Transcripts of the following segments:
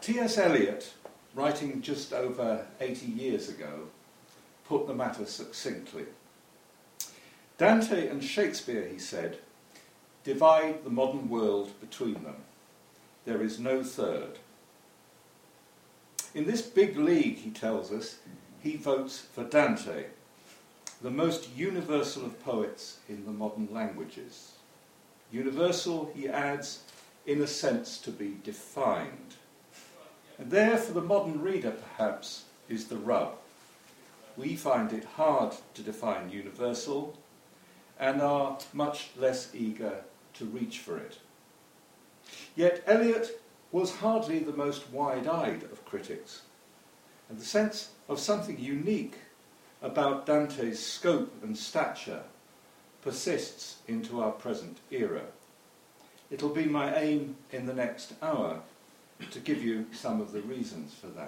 T.S. Eliot, writing just over 80 years ago, put the matter succinctly. Dante and Shakespeare, he said, divide the modern world between them. There is no third. In this big league, he tells us, he votes for Dante, the most universal of poets in the modern languages. Universal, he adds, in a sense to be defined. And there, for the modern reader, perhaps, is the rub. We find it hard to define universal and are much less eager to reach for it. Yet Eliot was hardly the most wide-eyed of critics, and the sense of something unique about Dante's scope and stature persists into our present era. It'll be my aim in the next hour to give you some of the reasons for that.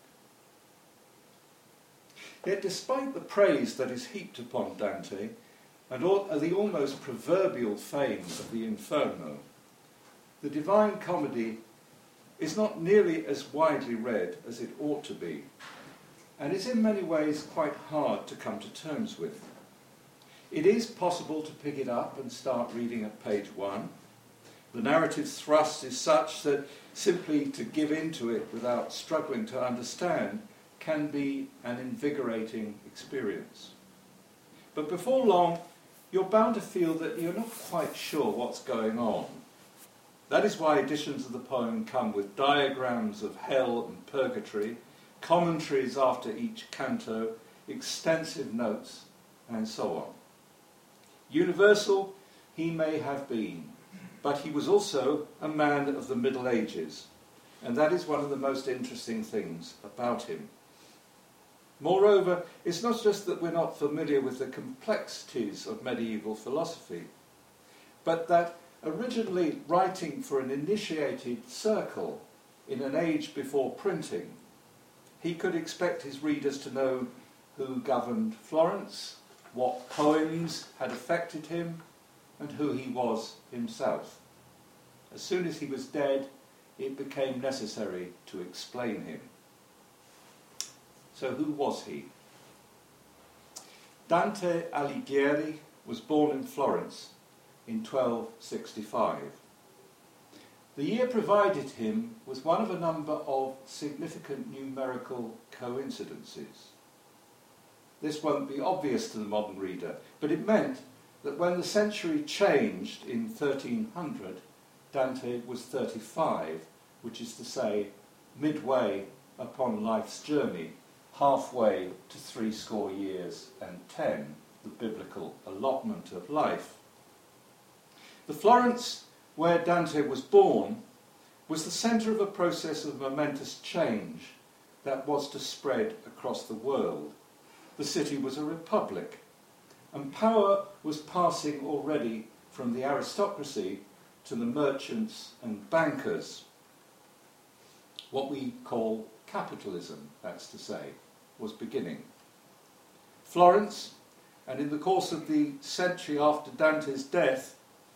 Yet despite the praise that is heaped upon Dante and the almost proverbial fame of the Inferno, the Divine Comedy is not nearly as widely read as it ought to be, and is in many ways quite hard to come to terms with. It is possible to pick it up and start reading at page 1. The narrative thrust is such that simply to give into it without struggling to understand can be an invigorating experience. But before long, you're bound to feel that you're not quite sure what's going on. That is why editions of the poem come with diagrams of hell and purgatory, commentaries after each canto, extensive notes, and so on. Universal he may have been, but he was also a man of the Middle Ages, and that is one of the most interesting things about him. Moreover, it's not just that we're not familiar with the complexities of medieval philosophy, but that originally writing for an initiated circle in an age before printing, he could expect his readers to know who governed Florence, what poems had affected him, and who he was himself. As soon as he was dead, it became necessary to explain him. So who was he? Dante Alighieri was born in Florence in 1265. The year provided him with one of a number of significant numerical coincidences. This won't be obvious to the modern reader, but it meant that when the century changed in 1300, Dante was 35, which is to say, midway upon life's journey, halfway to 70 years and 10, the biblical allotment of life. The Florence where Dante was born was the centre of a process of momentous change that was to spread across the world. The city was a republic, and power was passing already from the aristocracy to the merchants and bankers. What we call capitalism, that's to say, was beginning. Florence, and in the course of the century after Dante's death,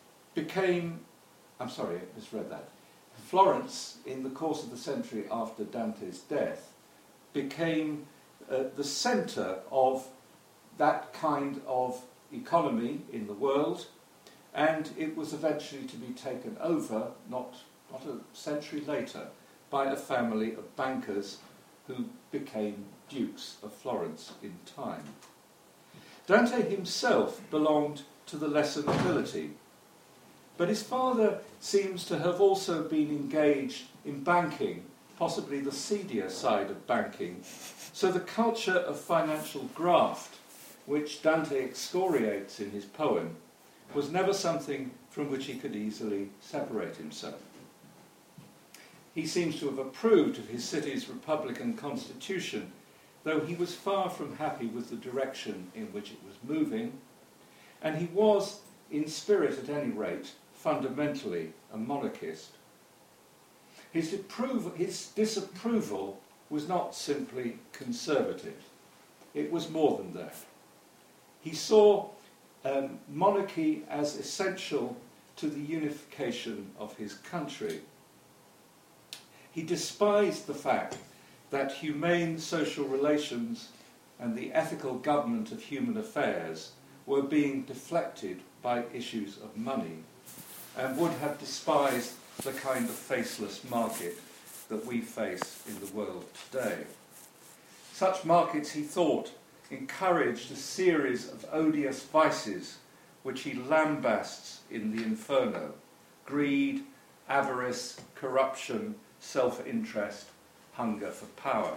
Florence, in the course of the century after Dante's death, became the centre of that kind of economy in the world, and it was eventually to be taken over, not a century later, by a family of bankers who became dukes of Florence in time. Dante himself belonged to the lesser nobility, but his father seems to have also been engaged in banking, possibly the seedier side of banking, so the culture of financial graft, which Dante excoriates in his poem, was never something from which he could easily separate himself. He seems to have approved of his city's republican constitution, though he was far from happy with the direction in which it was moving, and he was, in spirit at any rate, fundamentally a monarchist. His disapproval was not simply conservative. It was more than that. He saw monarchy as essential to the unification of his country. he despised the fact that humane social relations and the ethical government of human affairs were being deflected by issues of money, and would have despised the kind of faceless market that we face in the world today. Such markets, he thought, encouraged a series of odious vices which he lambasts in the Inferno: greed, avarice, corruption, self-interest, hunger for power.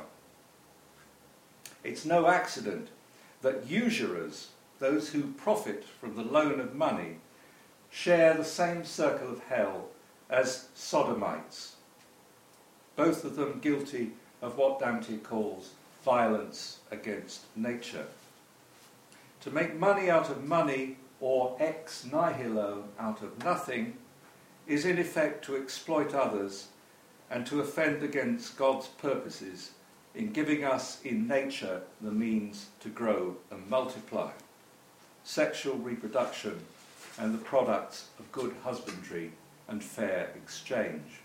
It's no accident that usurers, those who profit from the loan of money, share the same circle of hell as sodomites, both of them guilty of what Dante calls violence against nature. To make money out of money, or ex nihilo, out of nothing, is in effect to exploit others and to offend against God's purposes in giving us in nature the means to grow and multiply, sexual reproduction and the products of good husbandry and fair exchange.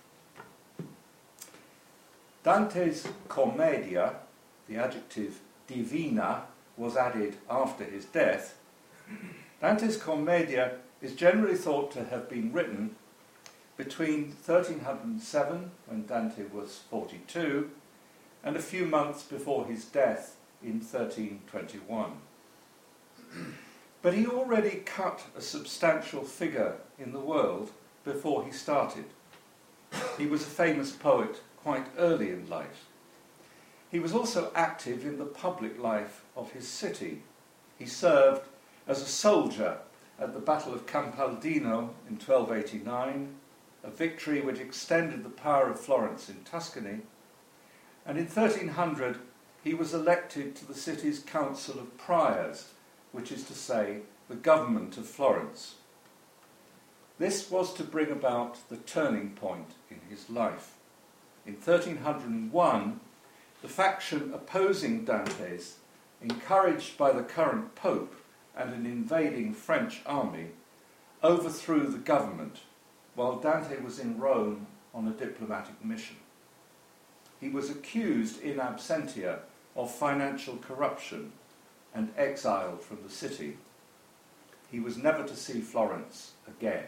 Dante's Commedia, the adjective divina was added after his death. Dante's Commedia is generally thought to have been written between 1307, when Dante was 42, and a few months before his death in 1321. But he already cut a substantial figure in the world before he started. He was a famous poet quite early in life. He was also active in the public life of his city. He served as a soldier at the Battle of Campaldino in 1289, a victory which extended the power of Florence in Tuscany, and in 1300 he was elected to the city's Council of Priors, which is to say, the government of Florence. This was to bring about the turning point in his life. In 1301, the faction opposing Dante's, encouraged by the current Pope and an invading French army, overthrew the government while Dante was in Rome on a diplomatic mission. He was accused in absentia of financial corruption and exiled from the city. He was never to see Florence again.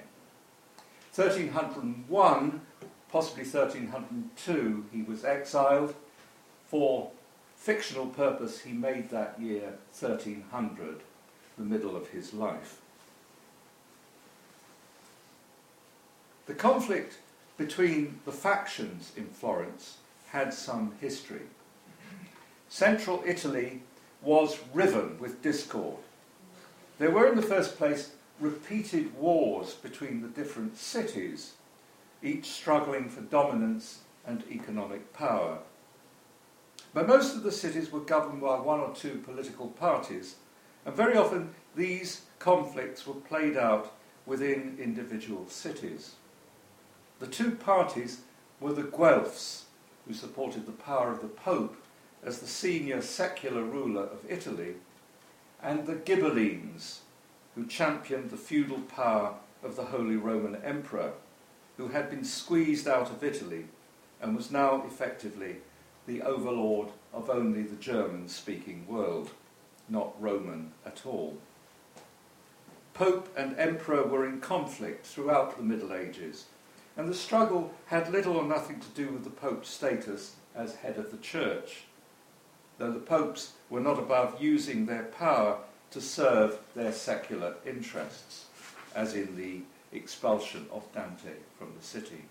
1301, possibly 1302, he was exiled. For fictional purpose, he made that year 1300, the middle of his life. The conflict between the factions in Florence had some history. Central Italy was riven with discord. There were, in the first place, repeated wars between the different cities, each struggling for dominance and economic power. But most of the cities were governed by one or two political parties, and very often these conflicts were played out within individual cities. The two parties were the Guelphs, who supported the power of the Pope as the senior secular ruler of Italy, and the Ghibellines, who championed the feudal power of the Holy Roman Emperor, who had been squeezed out of Italy and was now effectively the overlord of only the German-speaking world, not Roman at all. Pope and Emperor were in conflict throughout the Middle Ages, and the struggle had little or nothing to do with the Pope's status as head of the Church, though the popes were not above using their power to serve their secular interests, as in the expulsion of Dante from the city.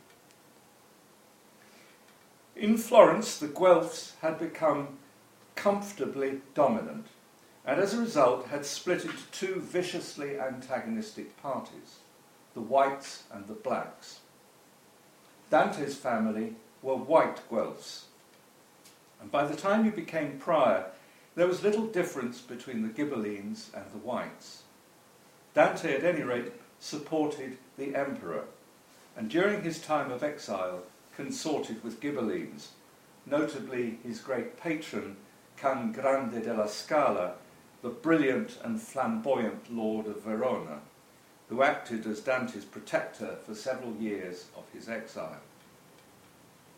In Florence, the Guelphs had become comfortably dominant, and as a result had split into two viciously antagonistic parties, the Whites and the Blacks. Dante's family were white Guelphs, and by the time he became prior, there was little difference between the Ghibellines and the Whites. Dante, at any rate, supported the emperor, and during his time of exile consorted with Ghibellines, notably his great patron, Can Grande della Scala, the brilliant and flamboyant Lord of Verona, who acted as Dante's protector for several years of his exile.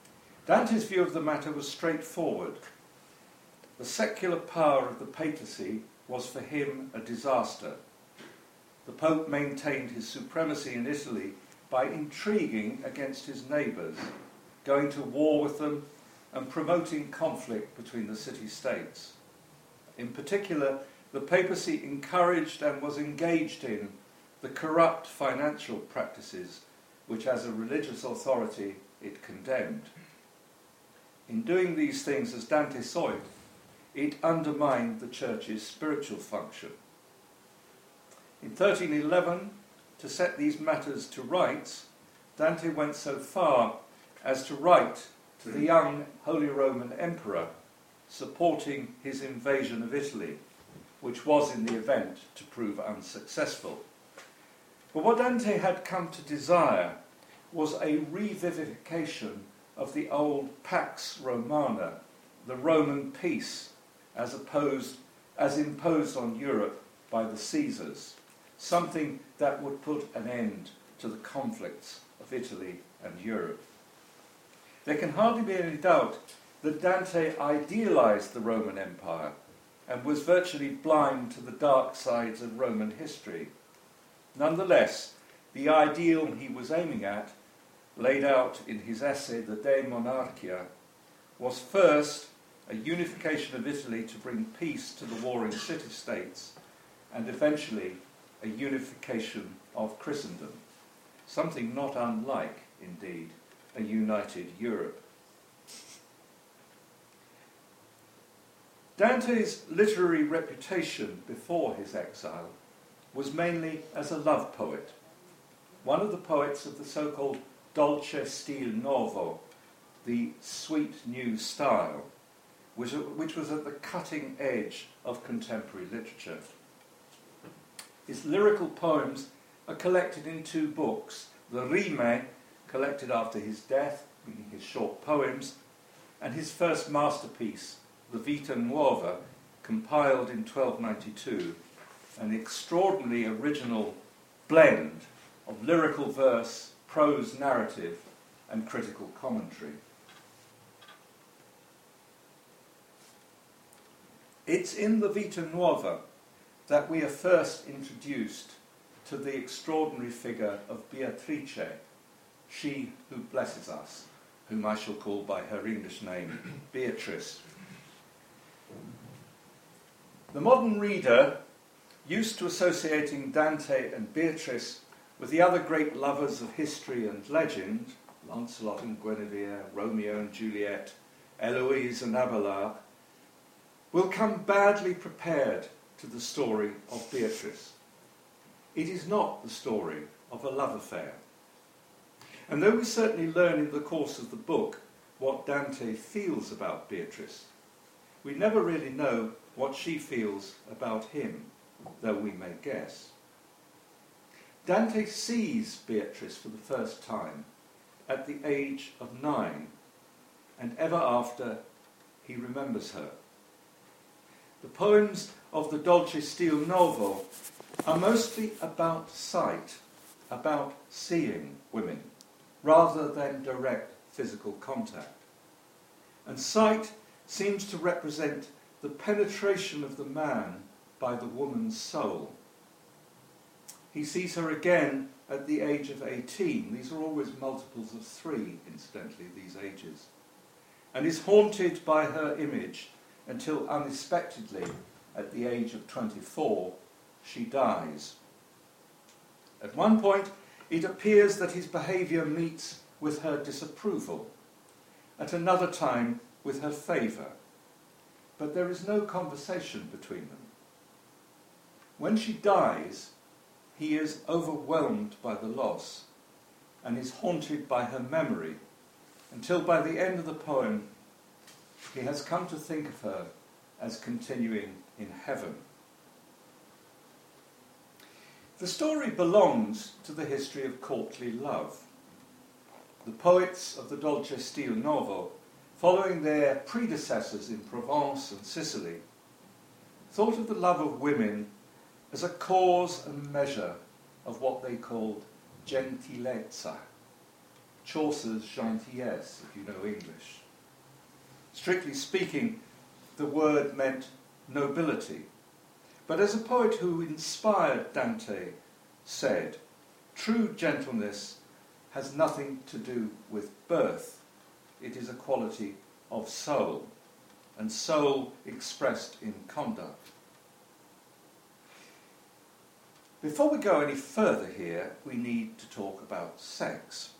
Dante's view of the matter was straightforward. The secular power of the papacy was for him a disaster. The Pope maintained his supremacy in Italy by intriguing against his neighbours, going to war with them and promoting conflict between the city-states. In particular, the papacy encouraged and was engaged in the corrupt financial practices which, as a religious authority, it condemned. In doing these things, as Dante saw it, it undermined the Church's spiritual function. In 1311, to set these matters to rights, Dante went so far as to write to the young Holy Roman Emperor supporting his invasion of Italy, which was in the event to prove unsuccessful. But what Dante had come to desire was a revivification of the old Pax Romana, the Roman peace, as imposed on Europe by the Caesars, something that would put an end to the conflicts of Italy and Europe. There can hardly be any doubt that Dante idealized the Roman Empire and was virtually blind to the dark sides of Roman history. Nonetheless, the ideal he was aiming at, laid out in his essay The De Monarchia, was first a unification of Italy to bring peace to the warring city-states, and eventually a unification of Christendom, something not unlike, indeed, a united Europe. Dante's literary reputation before his exile was mainly as a love poet, one of the poets of the so-called dolce stil novo, the sweet new style, which was at the cutting edge of contemporary literature. His lyrical poems are collected in two books, the Rime, collected after his death, meaning his short poems, and his first masterpiece, the Vita Nuova, compiled in 1292, an extraordinarily original blend of lyrical verse, prose narrative, and critical commentary. It's in the Vita Nuova that we are first introduced to the extraordinary figure of Beatrice, she who blesses us, whom I shall call by her English name, Beatrice. The modern reader, used to associating Dante and Beatrice with the other great lovers of history and legend, Lancelot and Guinevere, Romeo and Juliet, Eloise and Abelard, will come badly prepared to the story of Beatrice. It is not the story of a love affair. And though we certainly learn in the course of the book what Dante feels about Beatrice, we never really know what she feels about him, though we may guess. Dante sees Beatrice for the first time at the age of 9, and ever after he remembers her. The poems of the Dolce Stil Novo are mostly about sight, about seeing women, rather than direct physical contact. And sight seems to represent the penetration of the man by the woman's soul. He sees her again at the age of 18. These are always multiples of 3, incidentally, these ages. And is haunted by her image until unexpectedly, at the age of 24, she dies. At one point, it appears that his behaviour meets with her disapproval, at another time with her favour, but there is no conversation between them. When she dies, he is overwhelmed by the loss and is haunted by her memory until by the end of the poem he has come to think of her as continuing in heaven. The story belongs to the history of courtly love. The poets of the Dolce Stil Novo, following their predecessors in Provence and Sicily, thought of the love of women as a cause and measure of what they called gentilezza, Chaucer's gentillesse, if you know English. Strictly speaking, the word meant nobility. But as a poet who inspired Dante said, true gentleness has nothing to do with birth. It is a quality of soul, and soul expressed in conduct. Before we go any further here, we need to talk about sex.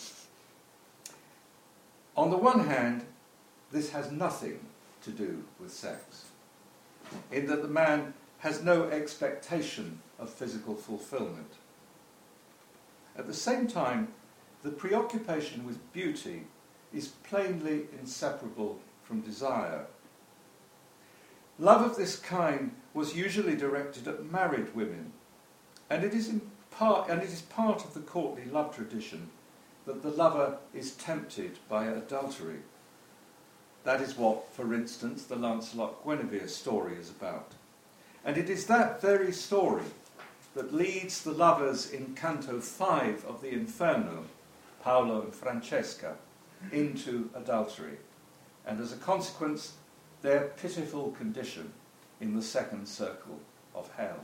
On the one hand, this has nothing to do with sex, in that the man has no expectation of physical fulfillment. At the same time, the preoccupation with beauty is plainly inseparable from desire. Love of this kind was usually directed at married women, and it is part of the courtly love tradition that the lover is tempted by adultery. That is what, for instance, the Lancelot-Guinevere story is about. And it is that very story that leads the lovers in Canto 5 of the Inferno, Paolo and Francesca, into adultery, and as a consequence, their pitiful condition in the second circle of hell.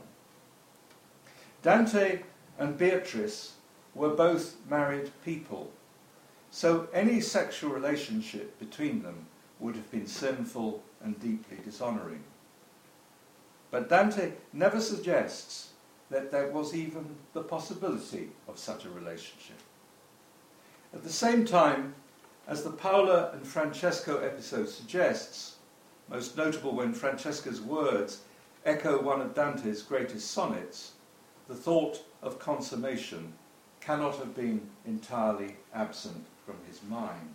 Dante and Beatrice were both married people, so any sexual relationship between them would have been sinful and deeply dishonouring. But Dante never suggests that there was even the possibility of such a relationship. At the same time, as the Paola and Francesco episode suggests, most notable when Francesca's words echo one of Dante's greatest sonnets, the thought of consummation cannot have been entirely absent from his mind.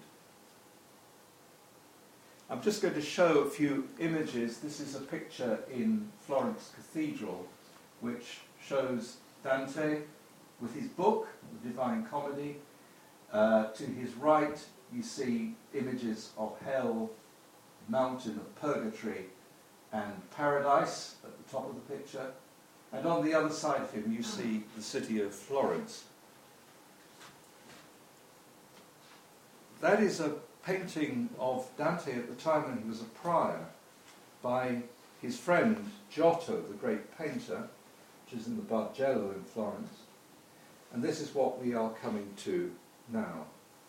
I'm just going to show a few images. This is a picture in Florence Cathedral which shows Dante with his book, The Divine Comedy. To his right you see images of hell, mountain of purgatory and paradise at the top of the picture. And on the other side of him you see the city of Florence. That is a painting of Dante at the time when he was a prior by his friend Giotto, the great painter, which is in the Bargello in Florence. And this is what we are coming to now.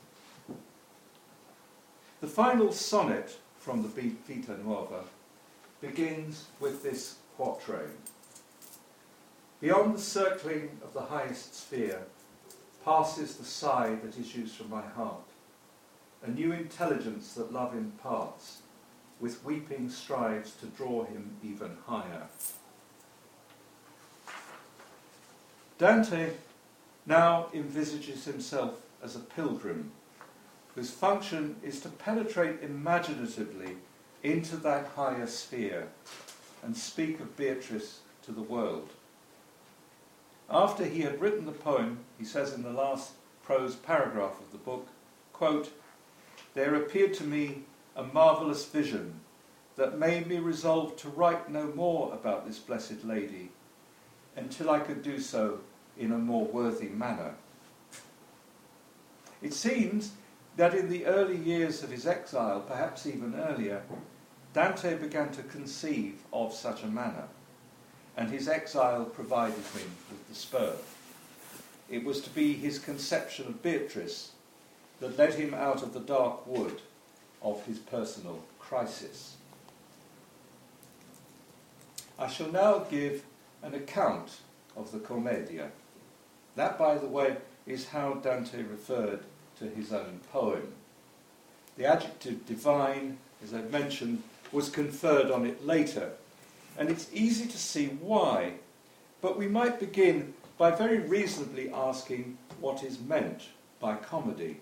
The final sonnet from the Vita Nuova begins with this quatrain. Beyond the circling of the highest sphere passes the sigh that issues from my heart, a new intelligence that love imparts, with weeping strives to draw him even higher. Dante now envisages himself as a pilgrim, whose function is to penetrate imaginatively into that higher sphere and speak of Beatrice to the world. After he had written the poem, he says in the last prose paragraph of the book, quote, "There appeared to me a marvellous vision that made me resolve to write no more about this blessed lady until I could do so in a more worthy manner." It seems that in the early years of his exile, perhaps even earlier, Dante began to conceive of such a manner, and his exile provided him with the spur. It was to be his conception of Beatrice that led him out of the dark wood of his personal crisis. I shall now give an account of the Commedia. That, by the way, is how Dante referred to his own poem. The adjective divine, as I've mentioned, was conferred on it later, and it's easy to see why, but we might begin by very reasonably asking what is meant by comedy.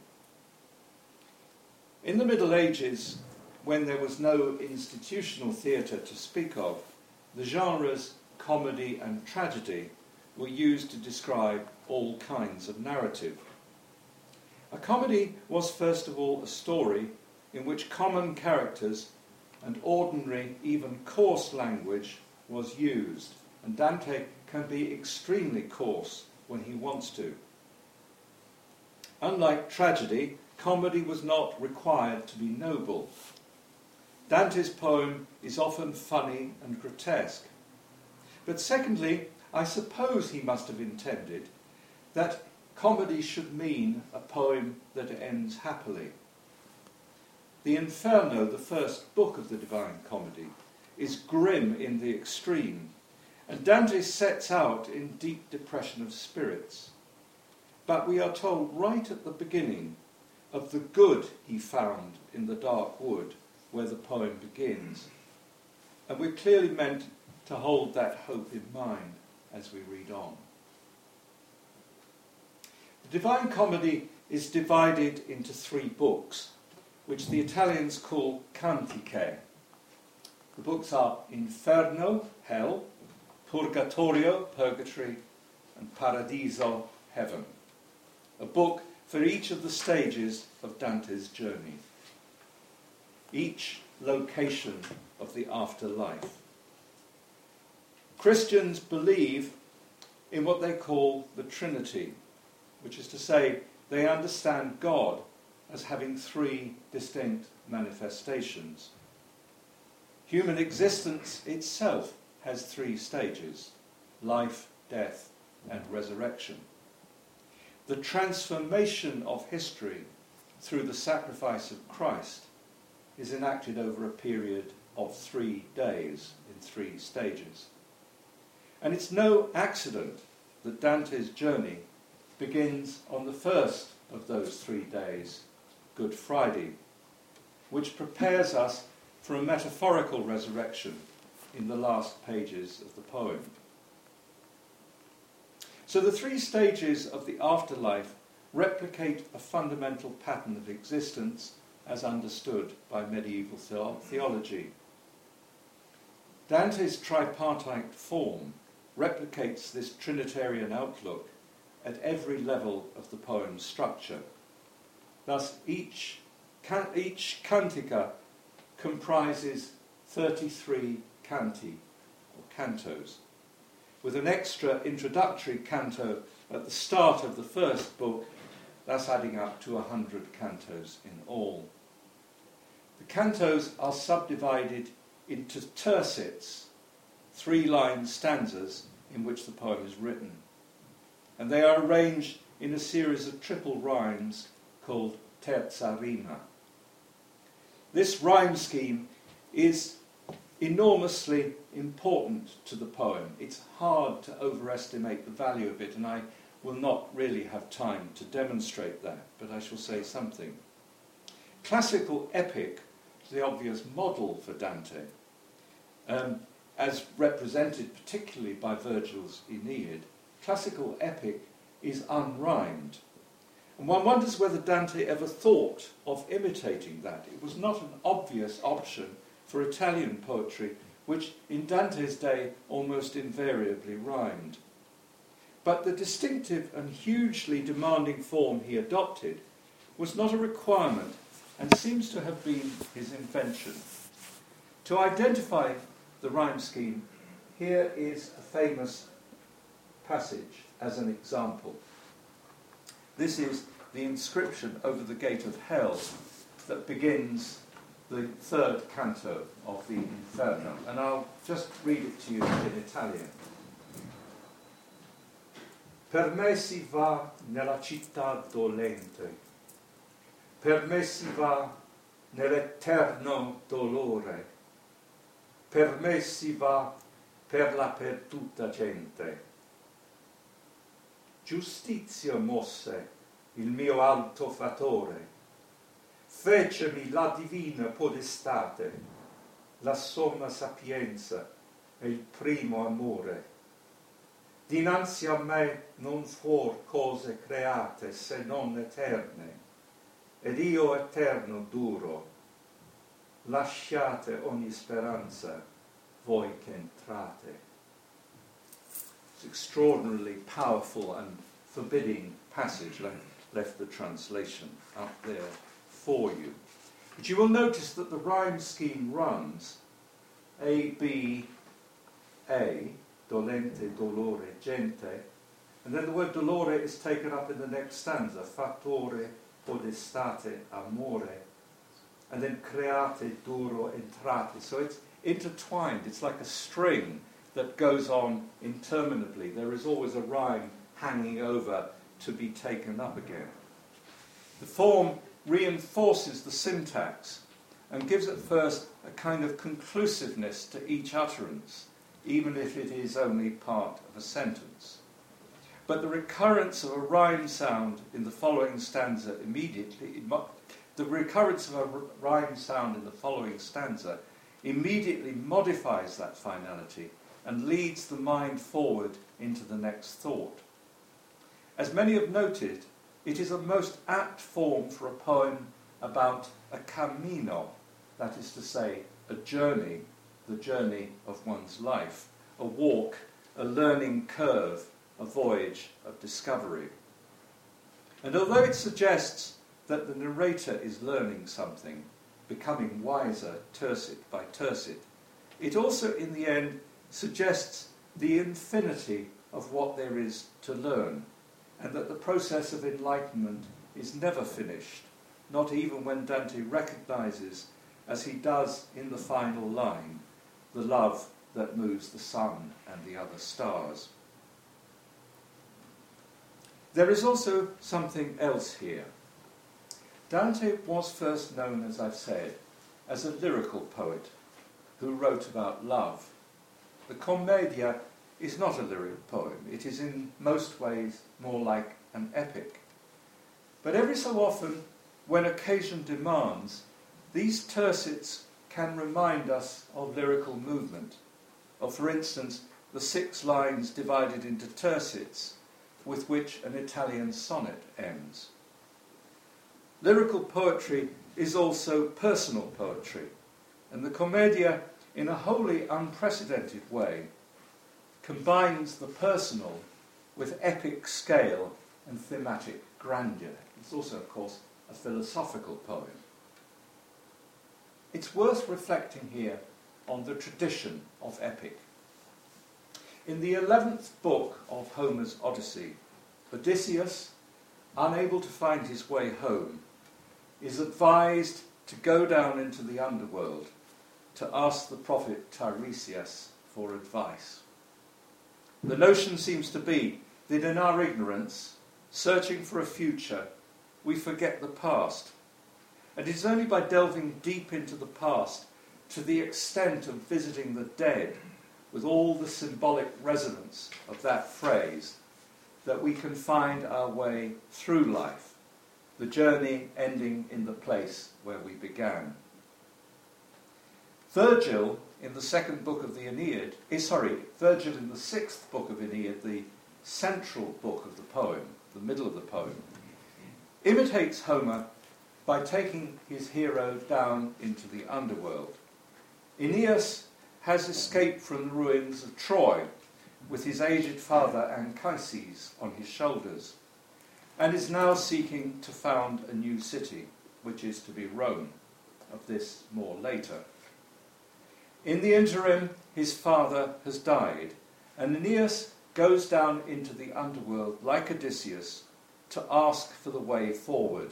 In the Middle Ages, when there was no institutional theatre to speak of, the genres comedy and tragedy were used to describe all kinds of narrative. A comedy was first of all a story in which common characters and ordinary, even coarse language was used, and Dante can be extremely coarse when he wants to. Unlike tragedy, comedy was not required to be noble. Dante's poem is often funny and grotesque. But secondly, I suppose he must have intended that comedy should mean a poem that ends happily. The Inferno, the first book of the Divine Comedy, is grim in the extreme, and Dante sets out in deep depression of spirits. But we are told right at the beginning of the good he found in the dark wood where the poem begins. And we're clearly meant to hold that hope in mind as we read on. The Divine Comedy is divided into 3 books, which the Italians call cantiche. The books are Inferno, Hell, Purgatorio, Purgatory, and Paradiso, Heaven. A book for each of the stages of Dante's journey, each location of the afterlife. Christians believe in what they call the Trinity, which is to say, they understand God as having 3 distinct manifestations. Human existence itself has 3 stages: life, death, and resurrection. The transformation of history through the sacrifice of Christ is enacted over a period of 3 days in 3 stages. And it's no accident that Dante's journey begins on the first of those 3 days, Good Friday, which prepares us for a metaphorical resurrection in the last pages of the poem. So the 3 stages of the afterlife replicate a fundamental pattern of existence as understood by medieval theology. Dante's tripartite form replicates this Trinitarian outlook at every level of the poem's structure. Thus, each cantica comprises 33 canti, or cantos, with an extra introductory canto at the start of the first book, thus adding up to 100 cantos in all. The cantos are subdivided into tercets, 3-line stanzas in which the poem is written, and they are arranged in a series of triple rhymes called terza rima. This rhyme scheme is enormously important to the poem. It's hard to overestimate the value of it, and I will not really have time to demonstrate that, but I shall say something. Classical epic is the obvious model for Dante, as represented particularly by Virgil's Aeneid. Classical epic is unrhymed, and one wonders whether Dante ever thought of imitating that. It was not an obvious option for Italian poetry, which in Dante's day almost invariably rhymed. But the distinctive and hugely demanding form he adopted was not a requirement and seems to have been his invention. To identify the rhyme scheme, here is a famous passage as an example. This is the inscription over the gate of hell that begins the 3rd canto of the Inferno, and I'll just read it to you in Italian. Per me si va nella città dolente, per me si va nell'eterno dolore, per me si va per la perduta gente. Giustizia mosse il mio alto fattore, fecemi la divina podestate, la somma sapienza e il primo amore. Dinanzi a me non fuor cose create se non eterne, ed io eterno duro. Lasciate ogni speranza, voi che entrate. It's an extraordinarily powerful and forbidding passage. Left the translation up there for you. But you will notice that the rhyme scheme runs A, B, A, dolente, dolore, gente, And then the word dolore is taken up in the next stanza, fattore podestate amore, and then create duro entrate. So it's intertwined, it's like a string that goes on interminably. There is always a rhyme hanging over to be taken up again. The form reinforces the syntax and gives at first a kind of conclusiveness to each utterance, even if it is only part of a sentence. But the recurrence of a rhyme sound in the following stanza immediately modifies that finality and leads the mind forward into the next thought. As many have noted, it is a most apt form for a poem about a cammino, that is to say, a journey, the journey of one's life, a walk, a learning curve, a voyage of discovery. And although it suggests that the narrator is learning something, becoming wiser tercet by tercet, it also in the end suggests the infinity of what there is to learn, and that the process of enlightenment is never finished, not even when Dante recognizes, as he does in the final line, the love that moves the sun and the other stars. There is also something else here. Dante was first known, as I've said, as a lyrical poet who wrote about love. The Commedia is not a lyric poem. It is in most ways more like an epic. But every so often, when occasion demands, these tercets can remind us of lyrical movement, of, for instance, the 6 lines divided into tercets with which an Italian sonnet ends. Lyrical poetry is also personal poetry, and the Commedia, in a wholly unprecedented way, combines the personal with epic scale and thematic grandeur. It's also, of course, a philosophical poem. It's worth reflecting here on the tradition of epic. In the 11th book of Homer's Odyssey, Odysseus, unable to find his way home, is advised to go down into the underworld to ask the prophet Tiresias for advice. The notion seems to be that in our ignorance, searching for a future, we forget the past. And it is only by delving deep into the past, to the extent of visiting the dead, with all the symbolic resonance of that phrase, that we can find our way through life, the journey ending in the place where we began. Virgil, in the 6th book of Aeneid, the central book of the poem, the middle of the poem, imitates Homer by taking his hero down into the underworld. Aeneas has escaped from the ruins of Troy with his aged father Anchises on his shoulders, and is now seeking to found a new city, which is to be Rome. Of this more later. In the interim, his father has died, and Aeneas goes down into the underworld like Odysseus to ask for the way forward.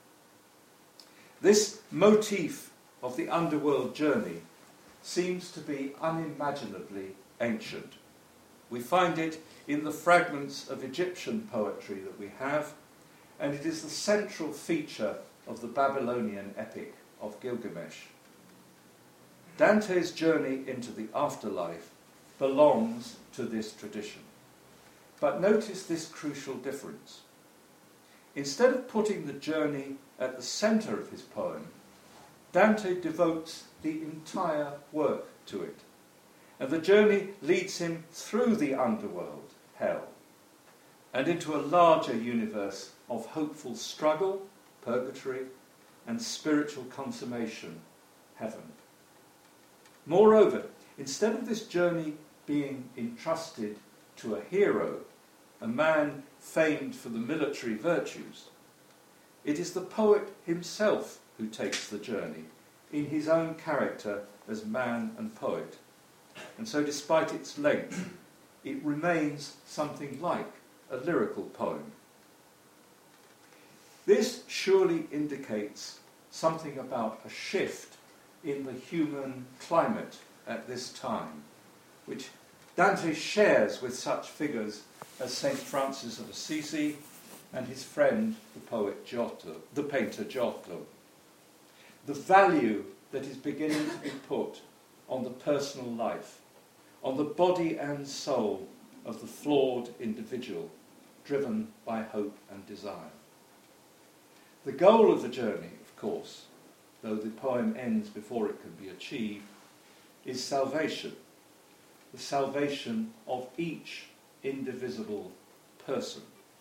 This motif of the underworld journey seems to be unimaginably ancient. We find it in the fragments of Egyptian poetry that we have, and it is the central feature of the Babylonian epic of Gilgamesh. Dante's journey into the afterlife belongs to this tradition. But notice this crucial difference. Instead of putting the journey at the centre of his poem, Dante devotes the entire work to it. And the journey leads him through the underworld, hell, and into a larger universe of hopeful struggle, purgatory, and spiritual consummation, heaven. Moreover, instead of this journey being entrusted to a hero, a man famed for the military virtues, it is the poet himself who takes the journey in his own character as man and poet. And so despite its length, it remains something like a lyrical poem. This surely indicates something about a shift in the human climate at this time, which Dante shares with such figures as St. Francis of Assisi and his friend, the painter Giotto. The value that is beginning to be put on the personal life, on the body and soul of the flawed individual, driven by hope and desire. The goal of the journey, of course, though the poem ends before it can be achieved, is salvation, the salvation of each indivisible person.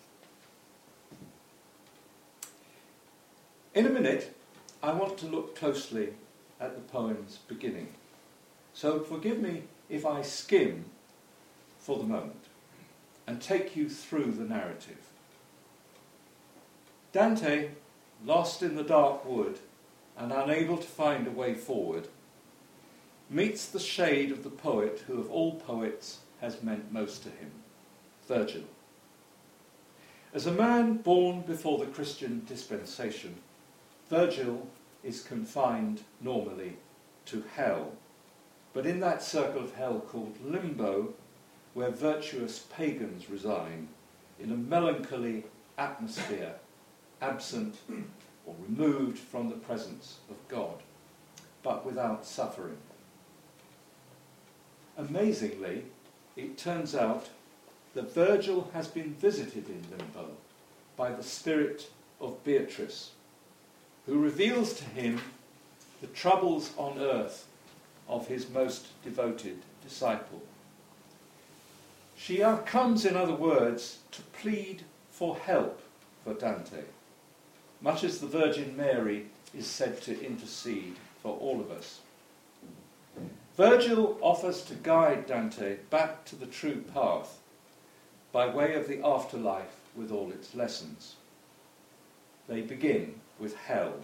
In a minute, I want to look closely at the poem's beginning. So forgive me if I skim for the moment and take you through the narrative. Dante, lost in the dark wood and unable to find a way forward, meets the shade of the poet who of all poets has meant most to him, Virgil. As a man born before the Christian dispensation, Virgil is confined normally to hell, but in that circle of hell called limbo, where virtuous pagans reside, in a melancholy atmosphere, absent or removed from the presence of God, but without suffering. Amazingly, it turns out that Virgil has been visited in limbo by the spirit of Beatrice, who reveals to him the troubles on earth of his most devoted disciple. She comes, in other words, to plead for help for Dante, much as the Virgin Mary is said to intercede for all of us. Virgil offers to guide Dante back to the true path by way of the afterlife with all its lessons. They begin with hell.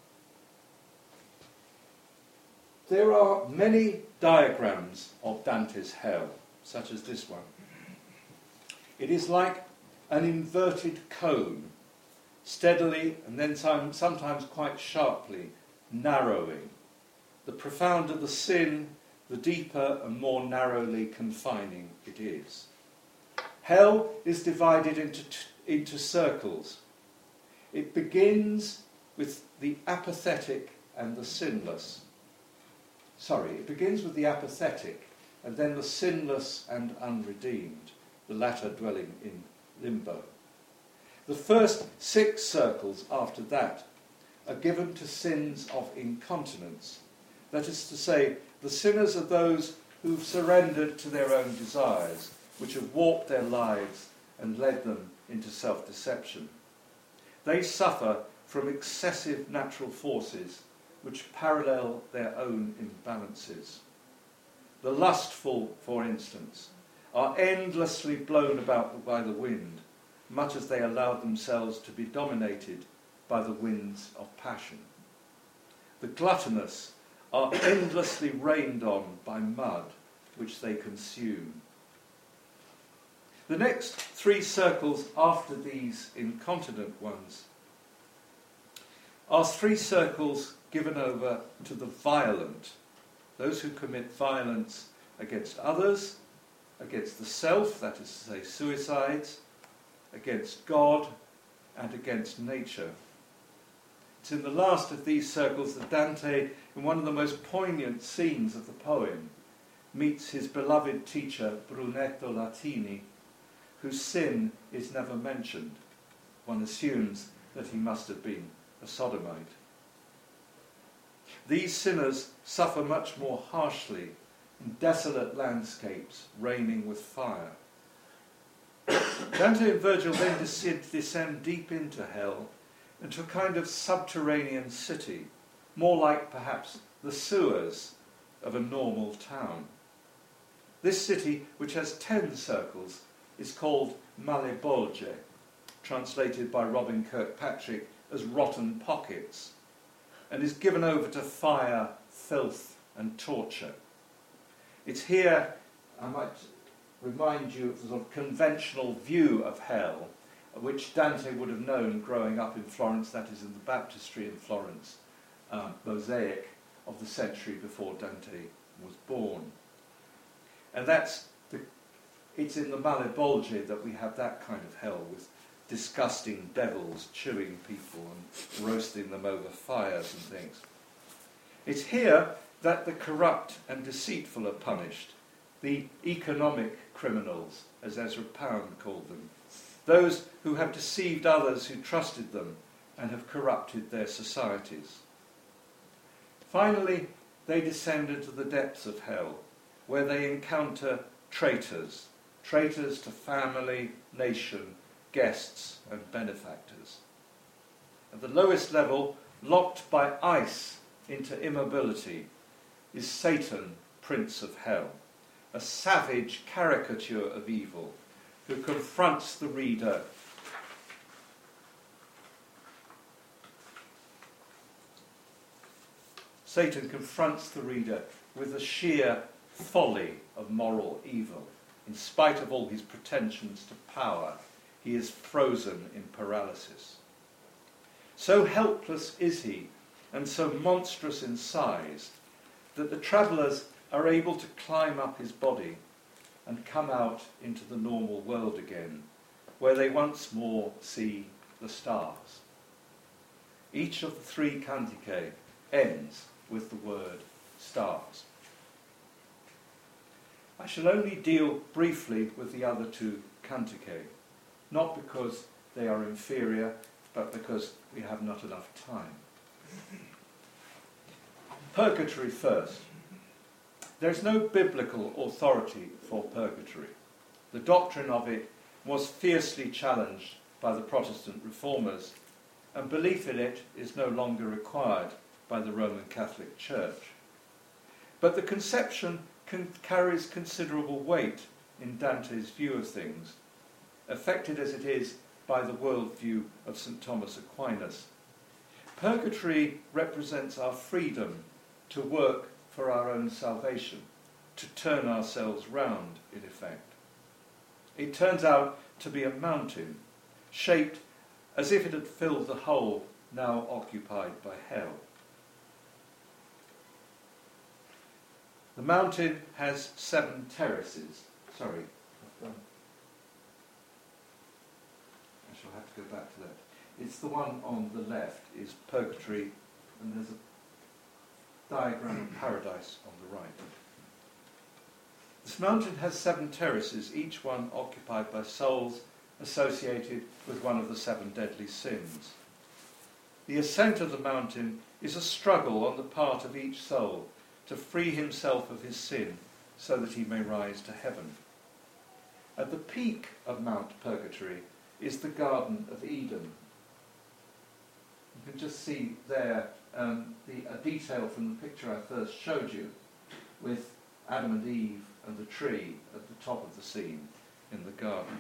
There are many diagrams of Dante's hell, such as this one. It is like an inverted cone, steadily and then sometimes quite sharply narrowing. The profounder the sin, the deeper and more narrowly confining it is. Hell is divided into circles. It begins with the apathetic and the sinless. It begins with the apathetic and then the sinless and unredeemed, the latter dwelling in limbo. The first 6 circles after that are given to sins of incontinence. That is to say, the sinners are those who've surrendered to their own desires, which have warped their lives and led them into self-deception. They suffer from excessive natural forces which parallel their own imbalances. The lustful, for instance, are endlessly blown about by the wind, much as they allow themselves to be dominated by the winds of passion. The gluttonous are endlessly rained on by mud, which they consume. The next 3 circles after these incontinent ones are 3 circles given over to the violent, those who commit violence against others, against the self, that is to say suicides, against God, and against nature. It's in the last of these circles that Dante, in one of the most poignant scenes of the poem, meets his beloved teacher Brunetto Latini, whose sin is never mentioned. One assumes that he must have been a sodomite. These sinners suffer much more harshly in desolate landscapes raining with fire. Dante and Virgil then descend deep into hell, into a kind of subterranean city, more like perhaps the sewers of a normal town. This city, which has 10 circles, is called Malebolge, translated by Robin Kirkpatrick as rotten pockets, and is given over to fire, filth and torture. It's here, I might remind you of the sort of conventional view of hell, which Dante would have known growing up in Florence, that is in the baptistry in Florence, mosaic of the century before Dante was born. And it's in the Malebolge that we have that kind of hell, with disgusting devils chewing people and roasting them over fires and things. It's here that the corrupt and deceitful are punished, the economic criminals, as Ezra Pound called them, those who have deceived others who trusted them and have corrupted their societies. Finally, they descend into the depths of hell, where they encounter traitors to family, nation, guests and benefactors. At the lowest level, locked by ice into immobility, is Satan, Prince of Hell, a savage caricature of evil who confronts the reader Satan confronts the reader with the sheer folly of moral evil. In spite of all his pretensions to power, he is frozen in paralysis. So helpless is he, and so monstrous in size, that the travellers are able to climb up his body and come out into the normal world again, where they once more see the stars. Each of the 3 cantiche ends with the word stars. I shall only deal briefly with the other 2 cantiche, not because they are inferior, but because we have not enough time. Purgatory first. There is no biblical authority for purgatory. The doctrine of it was fiercely challenged by the Protestant reformers, and belief in it is no longer required by the Roman Catholic Church. But the conception carries considerable weight in Dante's view of things, affected as it is by the worldview of St. Thomas Aquinas. Purgatory represents our freedom to work for our own salvation, to turn ourselves round, in effect. It turns out to be a mountain, shaped as if it had filled the hole now occupied by hell. The mountain has 7 terraces. I shall have to go back to that. It's the one on the left is purgatory, and there's a diagram of paradise on the right. This mountain has 7 terraces, each one occupied by souls associated with one of the 7 deadly sins. The ascent of the mountain is a struggle on the part of each soul to free himself of his sin so that he may rise to heaven. At the peak of Mount Purgatory is the Garden of Eden. You can just see there a detail from the picture I first showed you, with Adam and Eve and the tree at the top of the scene in the garden.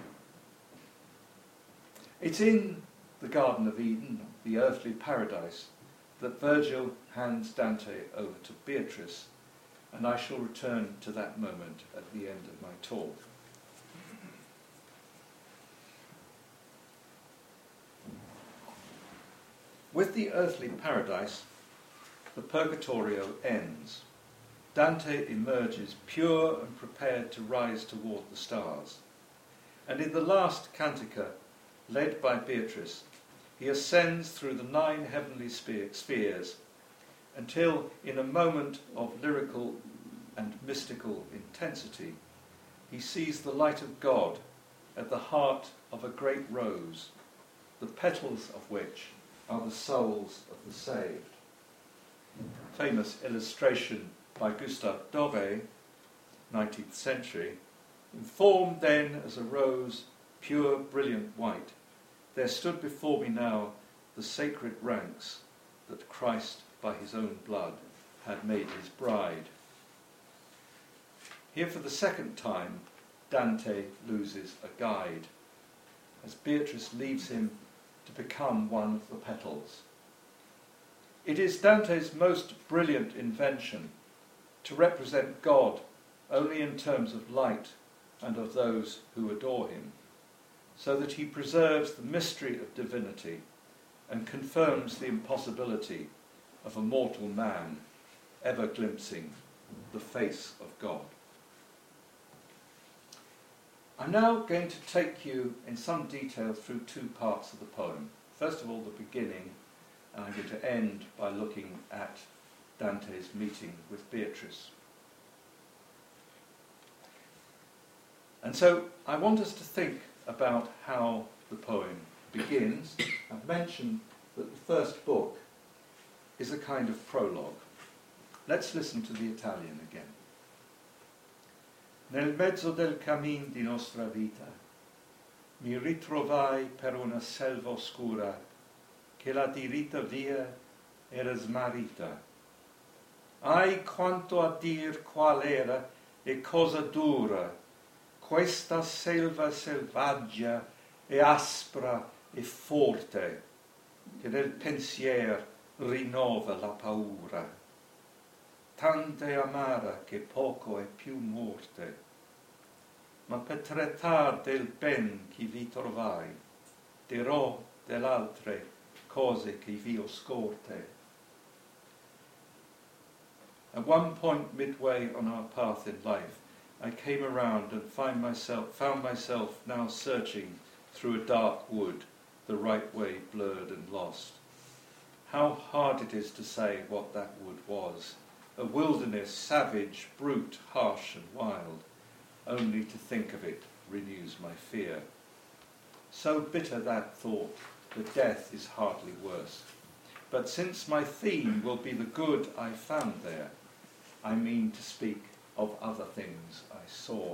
It's in the Garden of Eden, the earthly paradise, that Virgil hands Dante over to Beatrice, and I shall return to that moment at the end of my talk. With the earthly paradise, the Purgatorio ends. Dante emerges pure and prepared to rise toward the stars. And in the last cantica, led by Beatrice, he ascends through the 9 heavenly spheres until, in a moment of lyrical and mystical intensity, he sees the light of God at the heart of a great rose, the petals of which are the souls of the saved. Famous illustration by Gustave Doré, 19th century. Informed then as a rose, pure, brilliant white, there stood before me now the sacred ranks that Christ by his own blood had made his bride. Here for the second time, Dante loses a guide, as Beatrice leaves him to become one of the petals. It is Dante's most brilliant invention to represent God only in terms of light, and of those who adore him, so that he preserves the mystery of divinity and confirms the impossibility of a mortal man ever glimpsing the face of God. I'm now going to take you in some detail through two parts of the poem. First of all, the beginning, and I'm going to end by looking at Dante's meeting with Beatrice. And so I want us to think about how the poem begins. I've mentioned that the first book is a kind of prologue. Let's listen to the Italian again. Nel mezzo del cammin di nostra vita mi ritrovai per una selva oscura che la dirita via era smarrita. Ai, quanto a dir qual era e cosa dura questa selva selvaggia e aspra e forte che nel pensier rinnova la paura. Tanta è amara che poco è più morte, ma per trattar del ben che vi trovai, dirò dell'altre cose che vi ho scorte. At one point midway on our path in life, I came around and found myself now searching through a dark wood, the right way blurred and lost. How hard it is to say what that wood was. A wilderness, savage, brute, harsh and wild. Only to think of it renews my fear. So bitter that thought that death is hardly worse. But since my theme will be the good I found there, I mean to speak of other things I saw.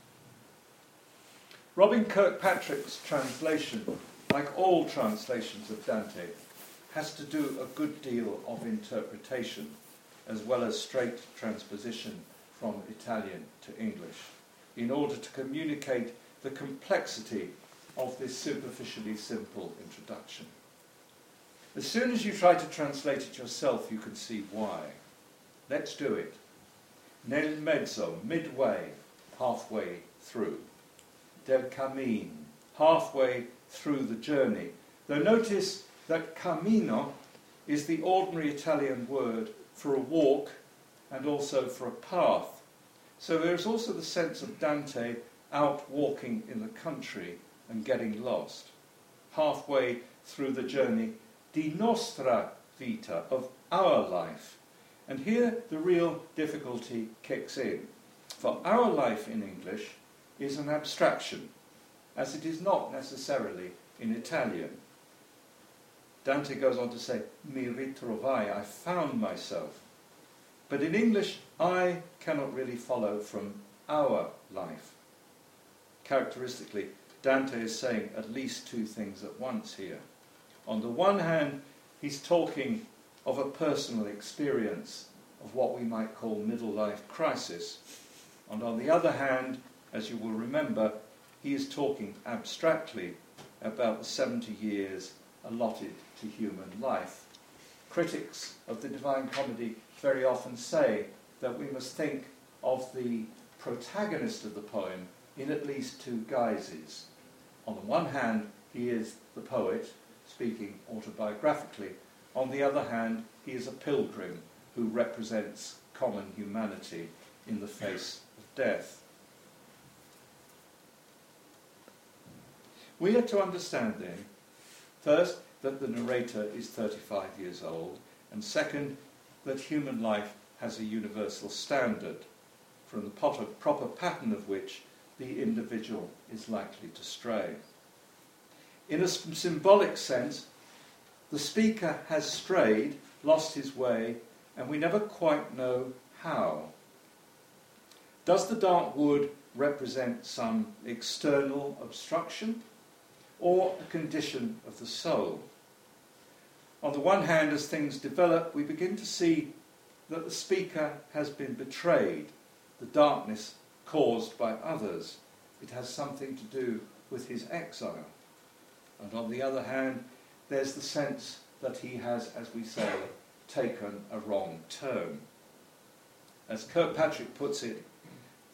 Robin Kirkpatrick's translation, like all translations of Dante, has to do a good deal of interpretation, as well as straight transposition from Italian to English, in order to communicate the complexity of this superficially simple introduction. As soon as you try to translate it yourself, you can see why. Let's do it. Nel mezzo, midway, halfway through. Del cammin, halfway through the journey. Though notice that cammino is the ordinary Italian word for a walk and also for a path. So there's also the sense of Dante out walking in the country and getting lost. Halfway through the journey, di nostra vita, of our life. And here the real difficulty kicks in. For our life in English is an abstraction, as it is not necessarily in Italian. Dante goes on to say, mi ritrovai, I found myself. But in English, I cannot really follow from our life. Characteristically, Dante is saying at least two things at once here. On the one hand, he's talking of a personal experience of what we might call middle life crisis. And on the other hand, as you will remember, he is talking abstractly about the 70 years allotted to human life. Critics of the Divine Comedy very often say that we must think of the protagonist of the poem in at least two guises. On the one hand, he is the poet, speaking autobiographically. On the other hand, he is a pilgrim who represents common humanity in the face of death. We are to understand then, first, that the narrator is 35 years old, and second, that human life has a universal standard, from the proper pattern of which the individual is likely to stray. In a symbolic sense, the speaker has strayed, lost his way, and we never quite know how. Does the dark wood represent some external obstruction or a condition of the soul? On the one hand, as things develop, we begin to see that the speaker has been betrayed, the darkness caused by others. It has something to do with his exile. And on the other hand, there's the sense that he has, as we say, taken a wrong turn. As Kirkpatrick puts it,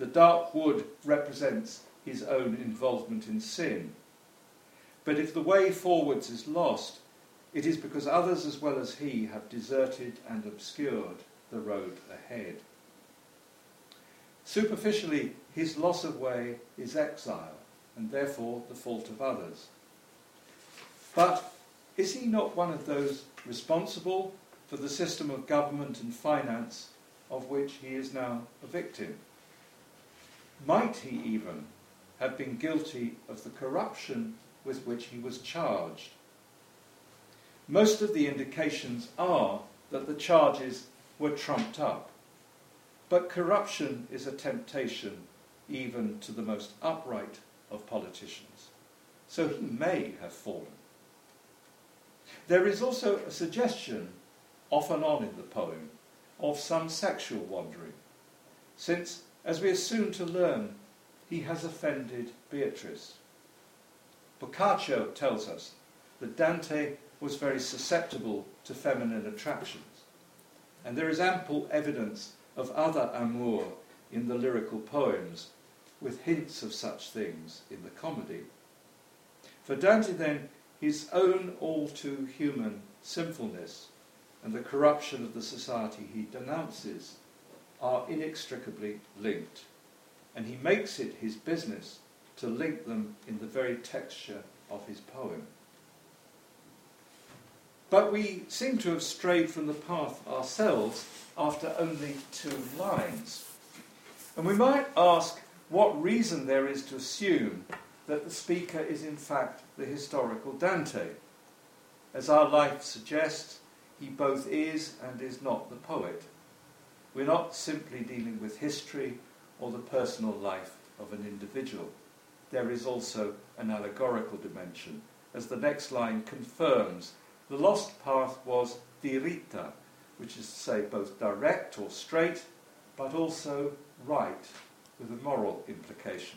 The dark wood represents his own involvement in sin. But if the way forwards is lost, it is because others as well as he have deserted and obscured the road ahead. Superficially, his loss of way is exile, and therefore the fault of others. But is he not one of those responsible for the system of government and finance of which he is now a victim? Might he even have been guilty of the corruption with which he was charged? Most of the indications are that the charges were trumped up. But corruption is a temptation even to the most upright of politicians. So he may have fallen. There is also a suggestion, off and on in the poem, of some sexual wandering, since, as we are soon to learn, he has offended Beatrice. Boccaccio tells us that Dante was very susceptible to feminine attractions, and there is ample evidence of other amour in the lyrical poems, with hints of such things in the comedy. For Dante, then, his own all-too-human sinfulness and the corruption of the society he denounces are inextricably linked, and he makes it his business to link them in the very texture of his poem. But we seem to have strayed from the path ourselves after only 2 lines. And we might ask what reason there is to assume that the speaker is in fact the historical Dante. As our life suggests, he both is and is not the poet. We're not simply dealing with history or the personal life of an individual. There is also an allegorical dimension, as the next line confirms. The lost path was dirita, which is to say both direct or straight, but also right, with a moral implication.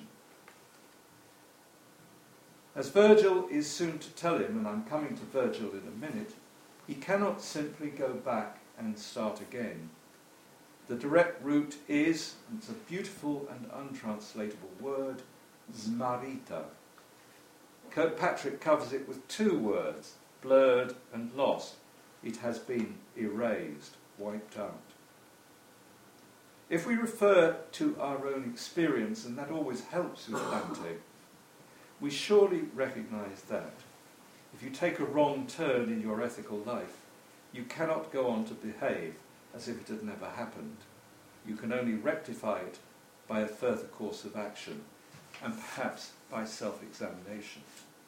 As Virgil is soon to tell him, and I'm coming to Virgil in a minute, he cannot simply go back and start again. The direct route is, and it's a beautiful and untranslatable word, smarrita. Kirkpatrick covers it with 2 words, blurred and lost. It has been erased, wiped out. If we refer to our own experience, and that always helps with Dante, we surely recognise that if you take a wrong turn in your ethical life, you cannot go on to behave as if it had never happened. You can only rectify it by a further course of action, and perhaps by self-examination.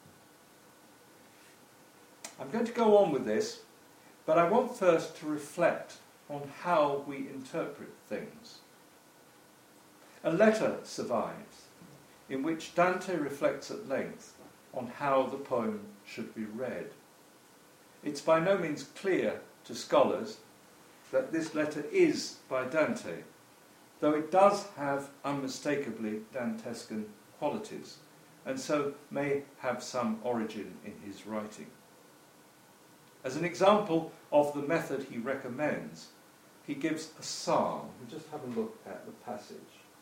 I'm going to go on with this, but I want first to reflect on how we interpret things. A letter survives, in which Dante reflects at length on how the poem should be read. It's by no means clear to scholars that this letter is by Dante, though it does have unmistakably Dantescan qualities, and so may have some origin in his writing. As an example of the method he recommends, he gives a psalm. We'll just have a look at the passage.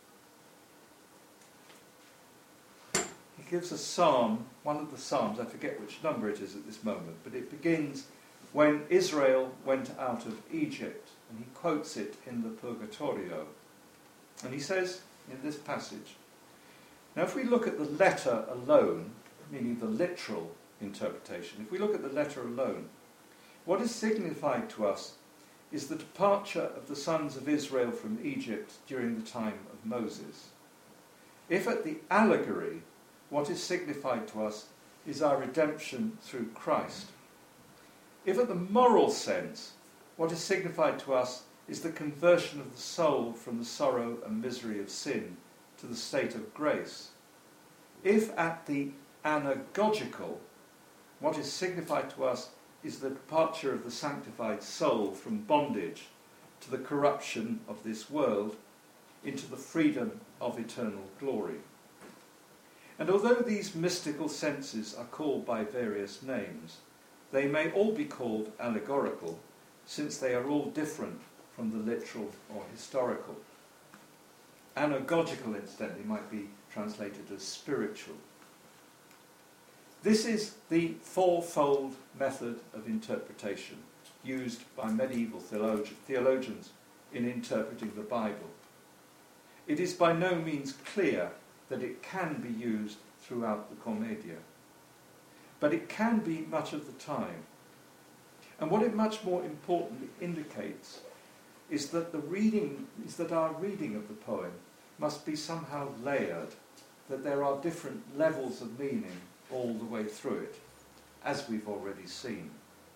He gives a psalm, one of the psalms, I forget which number it is at this moment, but it begins, when Israel went out of Egypt, and he quotes it in the Purgatorio. And he says in this passage, now if we look at the letter alone, meaning the literal interpretation, if we look at the letter alone, what is signified to us is the departure of the sons of Israel from Egypt during the time of Moses. If at the allegory, what is signified to us is our redemption through Christ. If at the moral sense, what is signified to us is the conversion of the soul from the sorrow and misery of sin to the state of grace. If at the anagogical, what is signified to us is the departure of the sanctified soul from bondage to the corruption of this world into the freedom of eternal glory. And although these mystical senses are called by various names, they may all be called allegorical, since they are all different from the literal or historical. Anagogical, incidentally, might be translated as spiritual. This is the fourfold method of interpretation used by medieval theologians in interpreting the Bible. It is by no means clear that it can be used throughout the Commedia, but it can be much of the time. And what it much more importantly indicates is that our reading of the poem must be somehow layered, that there are different levels of meaning all the way through it, as we've already seen.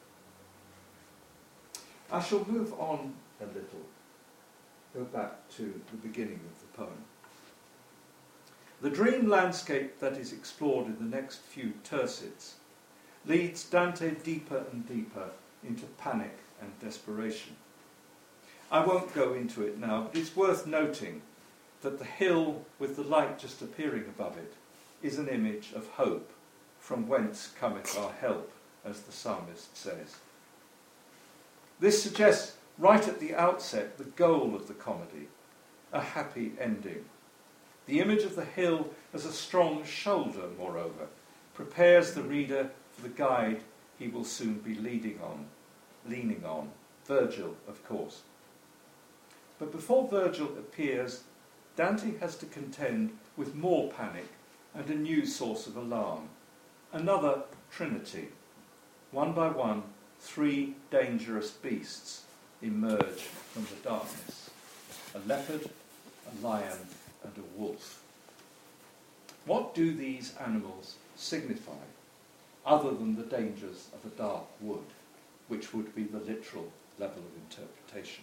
I shall move on a little, go back to the beginning of the poem. The dream landscape that is explored in the next few tercets leads Dante deeper and deeper into panic and desperation. I won't go into it now, but it's worth noting that the hill with the light just appearing above it is an image of hope, from whence cometh our help, as the psalmist says. This suggests right at the outset the goal of the comedy, a happy ending. The image of the hill as a strong shoulder, moreover, prepares the reader for the guide he will soon be leaning on, Virgil, of course. But before Virgil appears, Dante has to contend with more panic and a new source of alarm. Another trinity. One by one, 3 dangerous beasts emerge from the darkness. A leopard, a lion, and a wolf. What do these animals signify, other than the dangers of a dark wood, which would be the literal level of interpretation?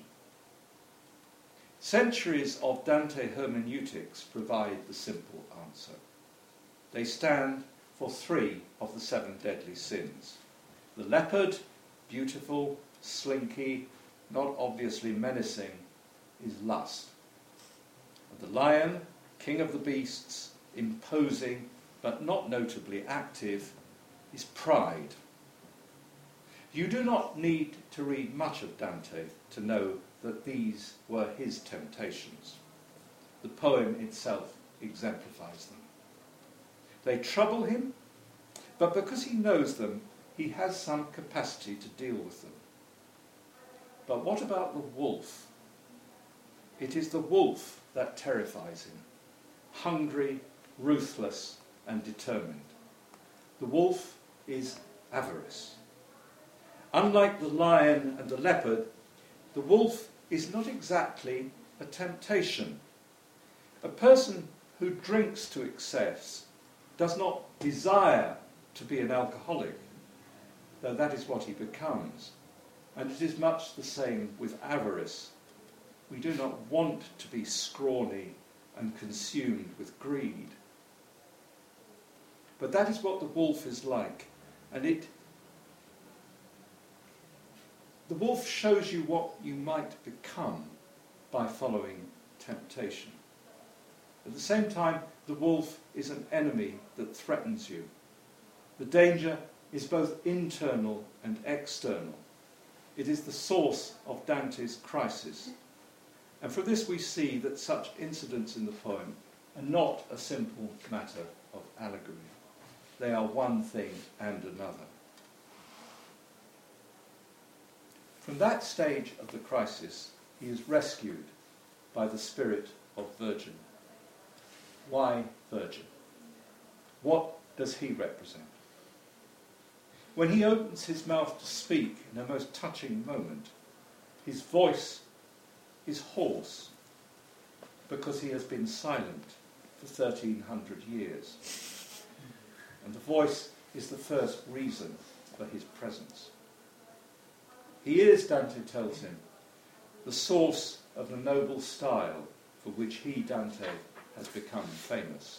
Centuries of Dante hermeneutics provide the simple answer. They stand for 3 of the 7 deadly sins. The leopard, beautiful, slinky, not obviously menacing, is lust. And the lion, king of the beasts, imposing but not notably active, is pride. You do not need to read much of Dante to know that these were his temptations. The poem itself exemplifies them. They trouble him, but because he knows them, he has some capacity to deal with them. But what about the wolf? It is the wolf that terrifies him, hungry, ruthless, and determined. The wolf is avarice. Unlike the lion and the leopard, the wolf is not exactly a temptation. A person who drinks to excess does not desire to be an alcoholic, though that is what he becomes. And it is much the same with avarice. We do not want to be scrawny and consumed with greed. But that is what the wolf is like, and the wolf shows you what you might become by following temptation. At the same time, the wolf is an enemy that threatens you. The danger is both internal and external. It is the source of Dante's crisis. And from this we see that such incidents in the poem are not a simple matter of allegory. They are one thing and another. From that stage of the crisis, he is rescued by the spirit of Virgin. Why Virgin? What does he represent? When he opens his mouth to speak in a most touching moment, his voice is hoarse because he has been silent for 1300 years. And the voice is the first reason for his presence. He is, Dante tells him, the source of the noble style for which he, Dante, has become famous.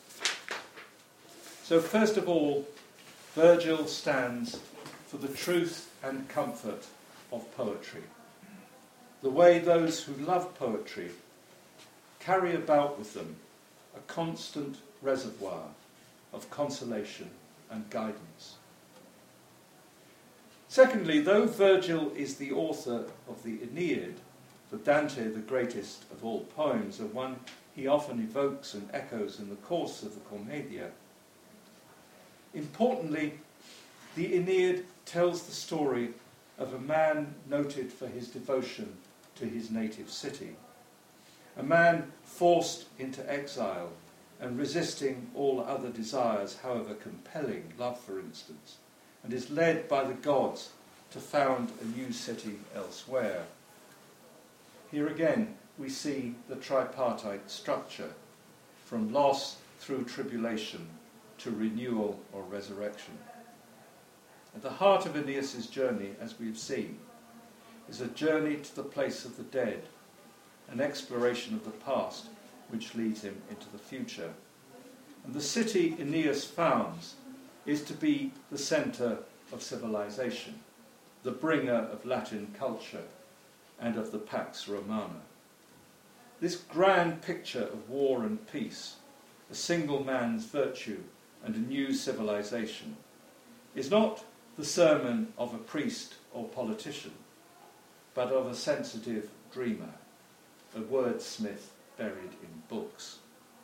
So first of all, Virgil stands for the truth and comfort of poetry. The way those who love poetry carry about with them a constant reservoir of consolation and guidance. Secondly, though Virgil is the author of the Aeneid, For Dante, the greatest of all poems, and one he often evokes and echoes in the course of the Commedia. Importantly, the Aeneid tells the story of a man noted for his devotion to his native city, a man forced into exile and resisting all other desires, however compelling, love for instance, and is led by the gods to found a new city elsewhere. Here again we see the tripartite structure, from loss through tribulation to renewal or resurrection. At the heart of Aeneas' journey, as we've seen, is a journey to the place of the dead, an exploration of the past which leads him into the future. And the city Aeneas founds is to be the centre of civilization, the bringer of Latin culture and of the Pax Romana. This grand picture of war and peace, a single man's virtue and a new civilization, is not the sermon of a priest or politician, but of a sensitive dreamer, a wordsmith buried in books.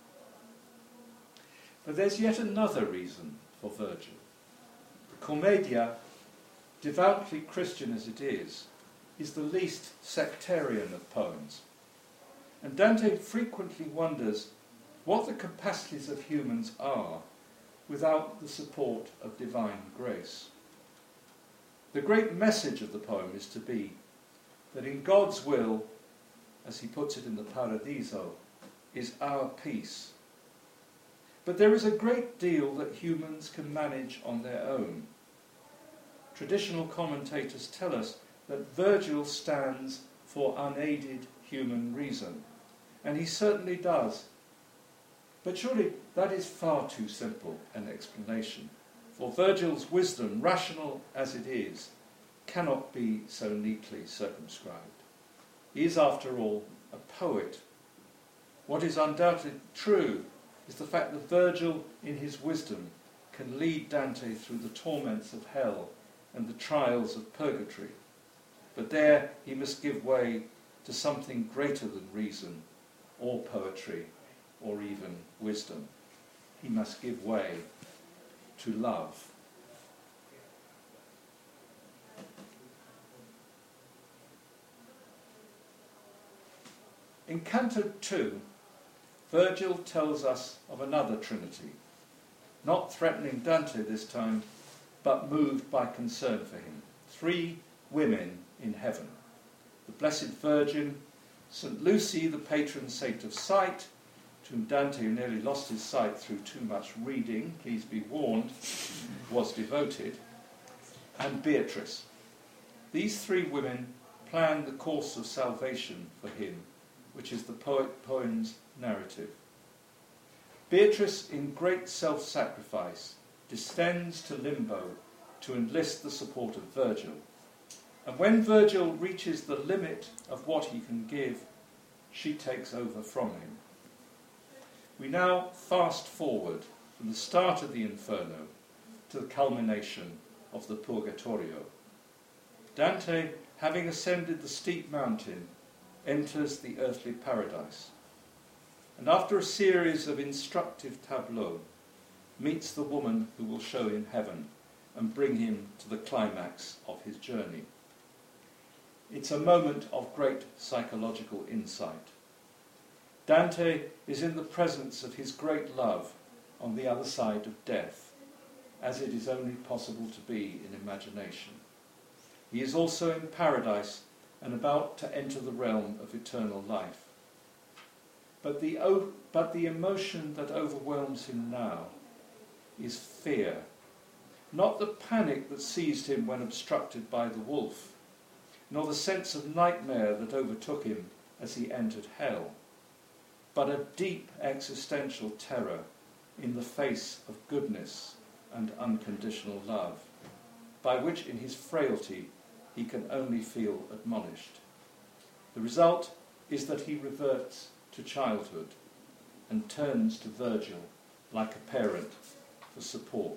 But there's yet another reason for Virgil. The Commedia, devoutly Christian as it is the least sectarian of poems. And Dante frequently wonders what the capacities of humans are without the support of divine grace. The great message of the poem is to be that in God's will, as he puts it in the Paradiso, is our peace. But there is a great deal that humans can manage on their own. Traditional commentators tell us that Virgil stands for unaided human reason, and he certainly does. But surely that is far too simple an explanation, for Virgil's wisdom, rational as it is, cannot be so neatly circumscribed. He is, after all, a poet. What is undoubtedly true is the fact that Virgil, in his wisdom, can lead Dante through the torments of hell and the trials of purgatory. But there he must give way to something greater than reason, or poetry, or even wisdom. He must give way to love. In Canto 2, Virgil tells us of another Trinity, not threatening Dante this time, but moved by concern for him. 3 women in heaven: the Blessed Virgin, St. Lucy, the patron saint of sight, to whom Dante, who nearly lost his sight through too much reading, please be warned, was devoted, and Beatrice. These 3 women plan the course of salvation for him, which is the poem's narrative. Beatrice, in great self-sacrifice, descends to limbo to enlist the support of Virgil. And when Virgil reaches the limit of what he can give, she takes over from him. We now fast forward from the start of the Inferno to the culmination of the Purgatorio. Dante, having ascended the steep mountain, enters the earthly paradise, and after a series of instructive tableaux, meets the woman who will show him heaven and bring him to the climax of his journey. It's a moment of great psychological insight. Dante is in the presence of his great love on the other side of death, as it is only possible to be in imagination. He is also in paradise and about to enter the realm of eternal life. But the emotion that overwhelms him now is fear, not the panic that seized him when obstructed by the wolf, nor the sense of nightmare that overtook him as he entered hell, but a deep existential terror in the face of goodness and unconditional love, by which in his frailty he can only feel admonished. The result is that he reverts to childhood and turns to Virgil like a parent for support.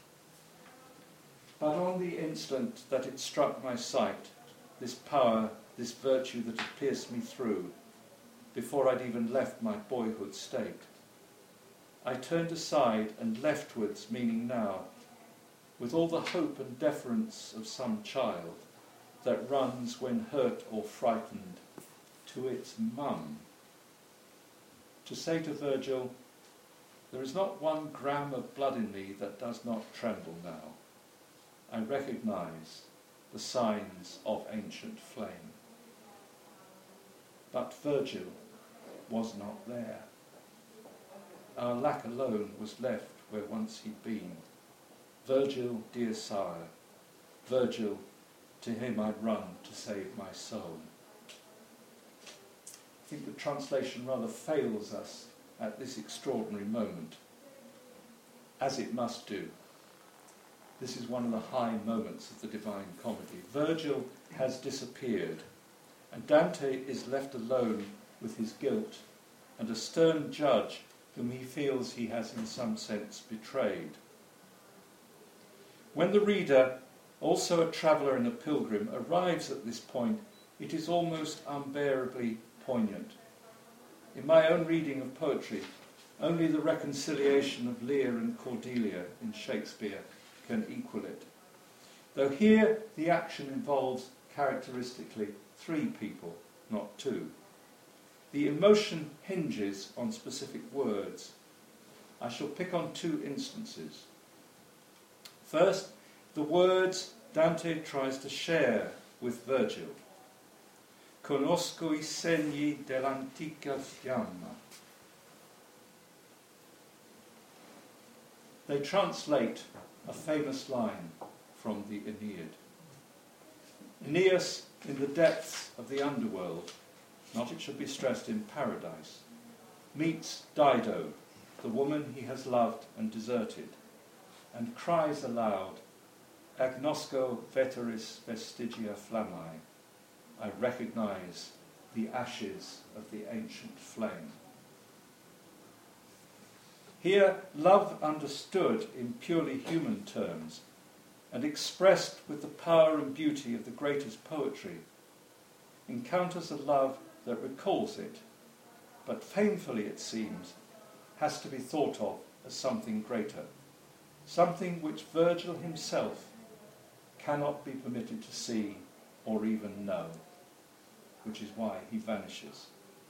But on the instant that it struck my sight, this power this virtue that had pierced me through, before I'd even left my boyhood state. I turned aside and leftwards, meaning now, with all the hope and deference of some child that runs when hurt or frightened to its mum, to say to Virgil, there is not 1 gram of blood in me that does not tremble now. I recognise the signs of ancient flame. But Virgil was not there. Our lack alone was left where once he'd been. Virgil, dear sire, Virgil, to him I'd run to save my soul. I think the translation rather fails us at this extraordinary moment, as it must do. This is one of the high moments of the Divine Comedy. Virgil has disappeared, and Dante is left alone with his guilt and a stern judge whom he feels he has in some sense betrayed. When the reader, also a traveller and a pilgrim, arrives at this point, it is almost unbearably poignant. In my own reading of poetry, only the reconciliation of Lear and Cordelia in Shakespeare can equal it. Though here the action involves characteristically 3 people, not 2. The emotion hinges on specific words. I shall pick on 2 instances. First, the words Dante tries to share with Virgil. Conosco I segni dell'antica fiamma. They translate a famous line from the Aeneid. Aeneas, in the depths of the underworld, not it should be stressed in paradise, meets Dido, the woman he has loved and deserted, and cries aloud, Agnosco veteris vestigia flammae, I recognise the ashes of the ancient flame. Here, love understood in purely human terms and expressed with the power and beauty of the greatest poetry encounters a love that recalls it, but painfully it seems, has to be thought of as something greater, something which Virgil himself cannot be permitted to see or even know, which is why he vanishes.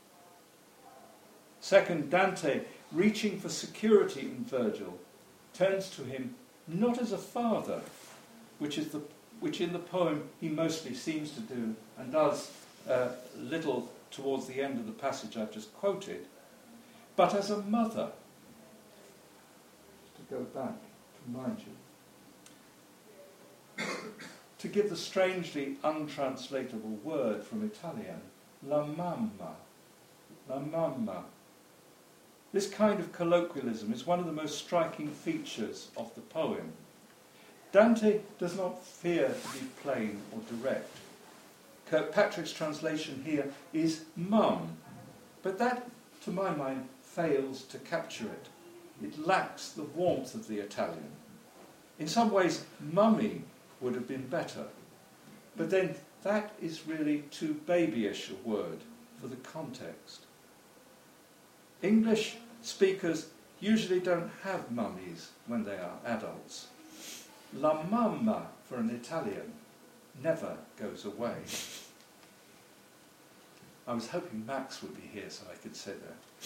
Second, Dante, reaching for security in Virgil, turns to him not as a father, which in the poem he mostly seems to do and does little towards the end of the passage I've just quoted, but as a mother. To go back to remind you. To give the strangely untranslatable word from Italian, la mamma. La mamma. This kind of colloquialism is one of the most striking features of the poem. Dante does not fear to be plain or direct. Kirkpatrick's translation here is mum, but that, to my mind, fails to capture it. It lacks the warmth of the Italian. In some ways, mummy would have been better, but then that is really too babyish a word for the context. English speakers usually don't have mummies when they are adults. La mamma for an Italian never goes away. I was hoping Max would be here so I could say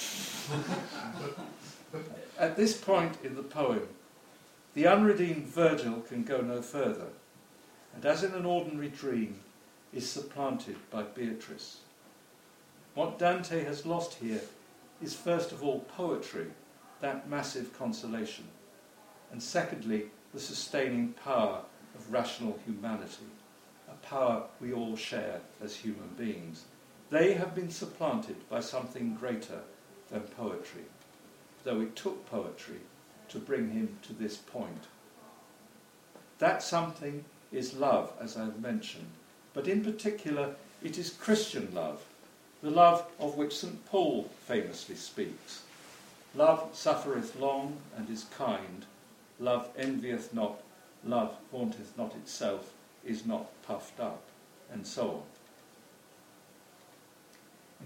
that. At this point in the poem, the unredeemed Virgil can go no further, and as in an ordinary dream, is supplanted by Beatrice. What Dante has lost here is first of all poetry, that massive consolation, and secondly the sustaining power of rational humanity, a power we all share as human beings. They have been supplanted by something greater than poetry, though it took poetry to bring him to this point. That something is love, as I've mentioned, but in particular it is Christian love, the love of which St. Paul famously speaks. Love suffereth long and is kind, love envieth not, love vaunteth not itself, is not puffed up, and so on.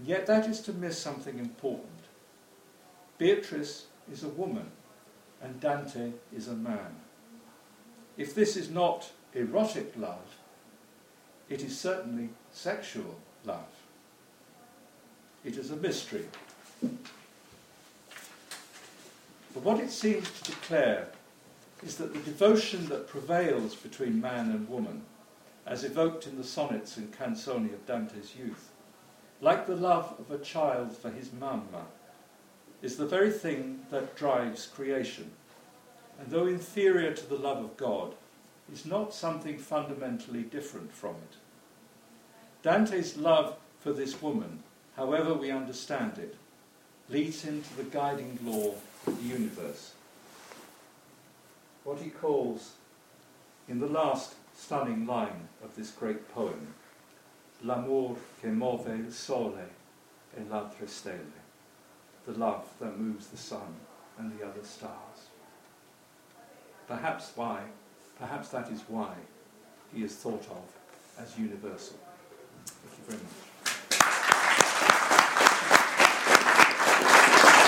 And yet that is to miss something important. Beatrice is a woman, and Dante is a man. If this is not erotic love, it is certainly sexual love. It is a mystery. But what it seems to declare is that the devotion that prevails between man and woman, as evoked in the sonnets and canzoni of Dante's youth, like the love of a child for his mamma, is the very thing that drives creation, and though inferior to the love of God, is not something fundamentally different from it. Dante's love for this woman, however we understand it, leads him to the guiding law of the universe. What he calls, in the last stunning line of this great poem, l'amor che move il sole e l'altre stelle, the love that moves the sun and the other stars. Perhaps that is why he is thought of as universal. Thank you very much.